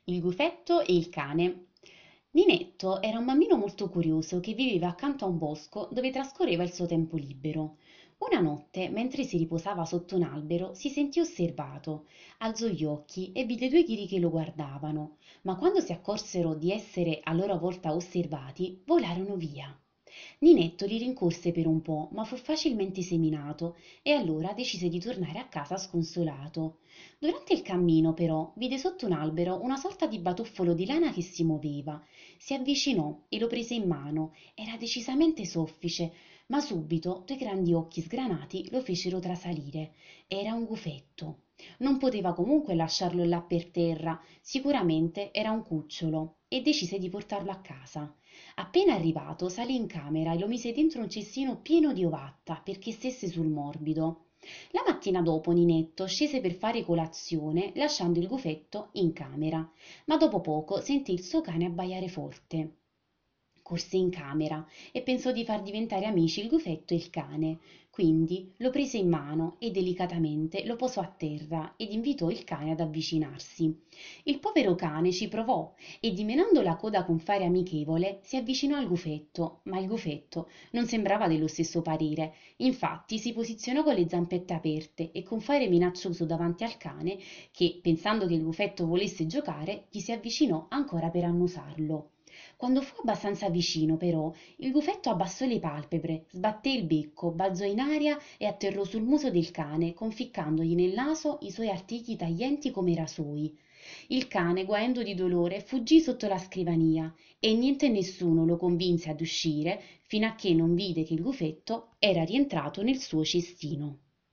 Il gufetto e il cane. Ninetto era un bambino molto curioso che viveva accanto a un bosco dove trascorreva il suo tempo libero. Una notte, mentre si riposava sotto un albero, si sentì osservato. Alzò gli occhi e vide due ghiri che lo guardavano, ma quando si accorsero di essere a loro volta osservati, volarono via. Ninetto li rincorse per un po', ma fu facilmente seminato e allora decise di tornare a casa sconsolato. Durante il cammino, però, vide sotto un albero una sorta di batuffolo di lana che si muoveva. Si avvicinò e lo prese in mano. Era decisamente soffice, ma subito due grandi occhi sgranati lo fecero trasalire. Era un gufetto. Non poteva comunque lasciarlo là per terra, sicuramente era un cucciolo, e decise di portarlo a casa. Appena arrivato, salì in camera e lo mise dentro un cestino pieno di ovatta perché stesse sul morbido. La mattina dopo Ninetto scese per fare colazione, lasciando il gufetto in camera, ma dopo poco sentì il suo cane abbaiare forte. Corse in camera e pensò di far diventare amici il gufetto e il cane, quindi lo prese in mano e delicatamente lo posò a terra ed invitò il cane ad avvicinarsi. Il povero cane ci provò e dimenando la coda con fare amichevole si avvicinò al gufetto, ma il gufetto non sembrava dello stesso parere. Infatti si posizionò con le zampette aperte e con fare minaccioso davanti al cane che, pensando che il gufetto volesse giocare, gli si avvicinò ancora per annusarlo. Quando fu abbastanza vicino, però, il gufetto abbassò le palpebre, sbatté il becco, balzò in aria e atterrò sul muso del cane, conficcandogli nel naso i suoi artigli taglienti come rasoi. Il cane, guaendo di dolore, fuggì sotto la scrivania e niente e nessuno lo convinse ad uscire fino a che non vide che il gufetto era rientrato nel suo cestino.